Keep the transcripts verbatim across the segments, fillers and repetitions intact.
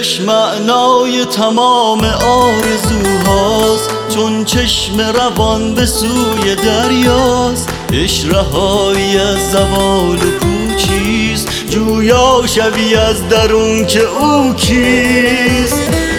عشق معنای تمام آرزوهاست، چون چشم روان به سوی دریاست. عشق رهایی از زوال و پوچیست، جویا شوی از درون که او کیست.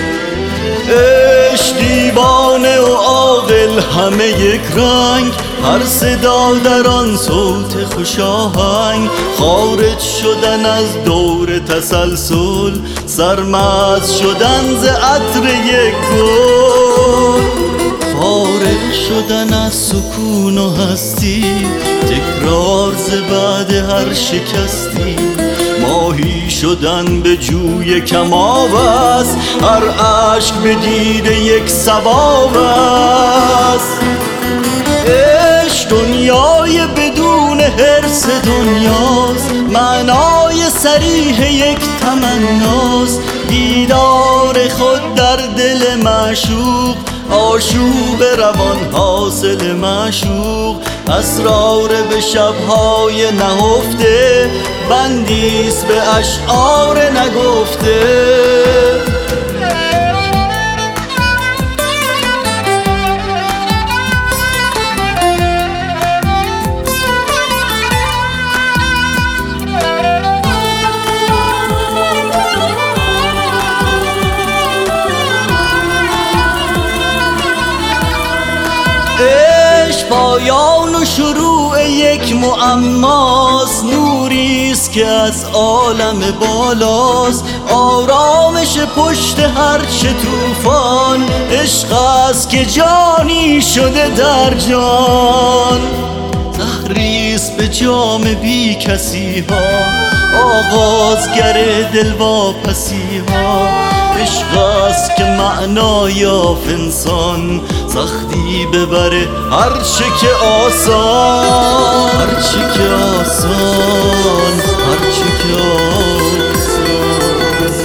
عشق دیوانه و عاقل همه یک رنگ، هر صدا در آن صوت خوش آهنگ. خارج شدن از دور تسلسل، سرمست شدن ز عطر یک گل. فارغ شدن از سکون و هستی، تکرار ز بعد هر شکستی. ماهی شدن به جوی کماب است، هر اشک به دید یک ثواب است. عشق دنیای بدون حرص دنیاست، معنای صریح یک تمناست. دیدار خود در دل معشوق، آشوب روان حاصل معشوق. اسرار به شبهای نهفته، بندیست به اشعار نگفته. عشق پایان و شروع یک معماست، نوریست که از عالم بالاست. آرامش پشت هرچه طوفان، عشق است که جانی شده در جان. زهریست به جام بی کسی ها، آغازگر دلواپسی ها. عشق است که معنا یافت انسان، سختی ببره هرچه که آسان. هرچه که آسان، هرچه که آسان.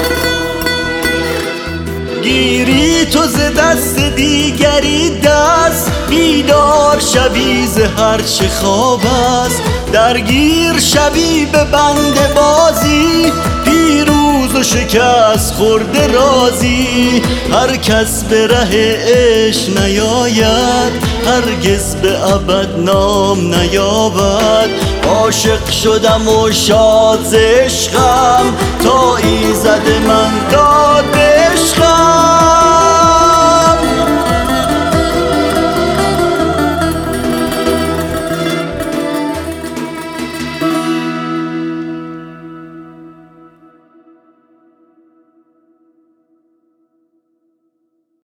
گیری تو ز دست دیگری دست، بیدار شوی ز هرچه خواب است. درگیر شوی به بند بازی، پیروز و شکست خورده رازی. هر کس به ره عشق نیاید، هرگز به ابد نام نیابد. عاشق شدم و شاد ز عشقم، تا ایزد من داد